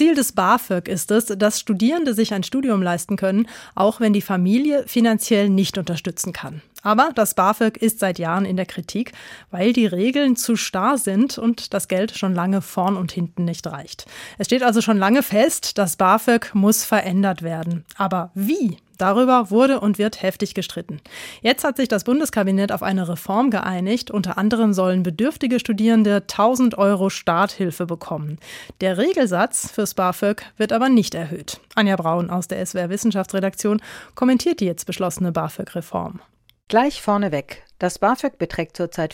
Ziel des BAföG ist es, dass Studierende sich ein Studium leisten können, auch wenn die Familie finanziell nicht unterstützen kann. Aber das BAföG ist seit Jahren in der Kritik, weil die Regeln zu starr sind und das Geld schon lange vorn und hinten nicht reicht. Es steht also schon lange fest, das BAföG muss verändert werden. Aber wie? Darüber wurde und wird heftig gestritten. Jetzt hat sich das Bundeskabinett auf eine Reform geeinigt. Unter anderem sollen bedürftige Studierende 1.000 € Starthilfe bekommen. Der Regelsatz fürs BAföG wird aber nicht erhöht. Anja Braun aus der SWR Wissenschaftsredaktion kommentiert die jetzt beschlossene BAföG-Reform. Gleich vorneweg. Das BAföG beträgt zurzeit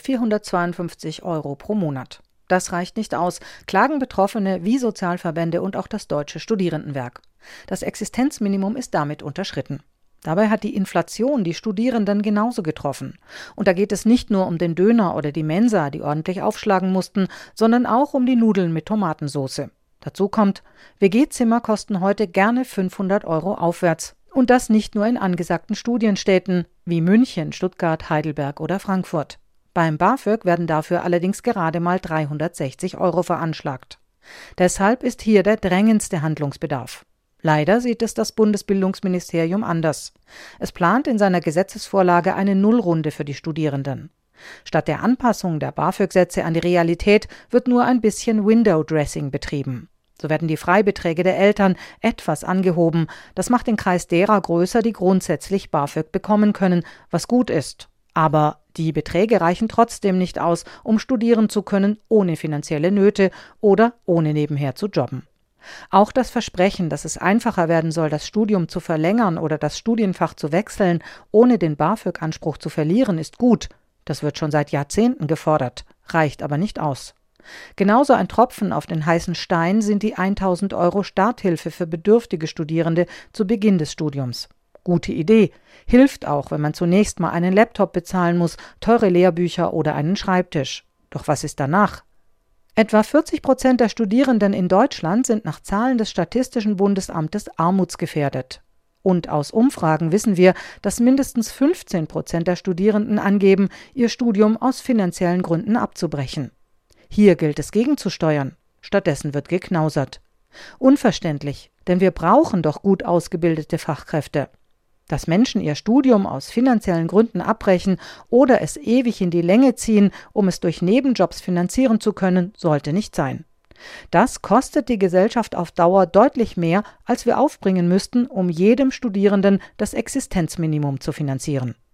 452 € pro Monat. Das reicht nicht aus, klagen Betroffene wie Sozialverbände und auch das Deutsche Studierendenwerk. Das Existenzminimum ist damit unterschritten. Dabei hat die Inflation die Studierenden genauso getroffen. Und da geht es nicht nur um den Döner oder die Mensa, die ordentlich aufschlagen mussten, sondern auch um die Nudeln mit Tomatensauce. Dazu kommt, WG-Zimmer kosten heute gerne 500 € aufwärts. Und das nicht nur in angesagten Studienstädten wie München, Stuttgart, Heidelberg oder Frankfurt. Beim BAföG werden dafür allerdings gerade mal 360 € veranschlagt. Deshalb ist hier der drängendste Handlungsbedarf. Leider sieht es das Bundesbildungsministerium anders. Es plant in seiner Gesetzesvorlage eine Nullrunde für die Studierenden. Statt der Anpassung der BAföG-Sätze an die Realität wird nur ein bisschen Window-Dressing betrieben. So werden die Freibeträge der Eltern etwas angehoben. Das macht den Kreis derer größer, die grundsätzlich BAföG bekommen können, was gut ist. Aber die Beträge reichen trotzdem nicht aus, um studieren zu können, ohne finanzielle Nöte oder ohne nebenher zu jobben. Auch das Versprechen, dass es einfacher werden soll, das Studium zu verlängern oder das Studienfach zu wechseln, ohne den BAföG-Anspruch zu verlieren, ist gut. Das wird schon seit Jahrzehnten gefordert, reicht aber nicht aus. Genauso ein Tropfen auf den heißen Stein sind die 1.000 € Starthilfe für bedürftige Studierende zu Beginn des Studiums. Gute Idee. Hilft auch, wenn man zunächst mal einen Laptop bezahlen muss, teure Lehrbücher oder einen Schreibtisch. Doch was ist danach? Etwa 40% der Studierenden in Deutschland sind nach Zahlen des Statistischen Bundesamtes armutsgefährdet. Und aus Umfragen wissen wir, dass mindestens 15% der Studierenden angeben, ihr Studium aus finanziellen Gründen abzubrechen. Hier gilt es gegenzusteuern. Stattdessen wird geknausert. Unverständlich, denn wir brauchen doch gut ausgebildete Fachkräfte. Dass Menschen ihr Studium aus finanziellen Gründen abbrechen oder es ewig in die Länge ziehen, um es durch Nebenjobs finanzieren zu können, sollte nicht sein. Das kostet die Gesellschaft auf Dauer deutlich mehr, als wir aufbringen müssten, um jedem Studierenden das Existenzminimum zu finanzieren.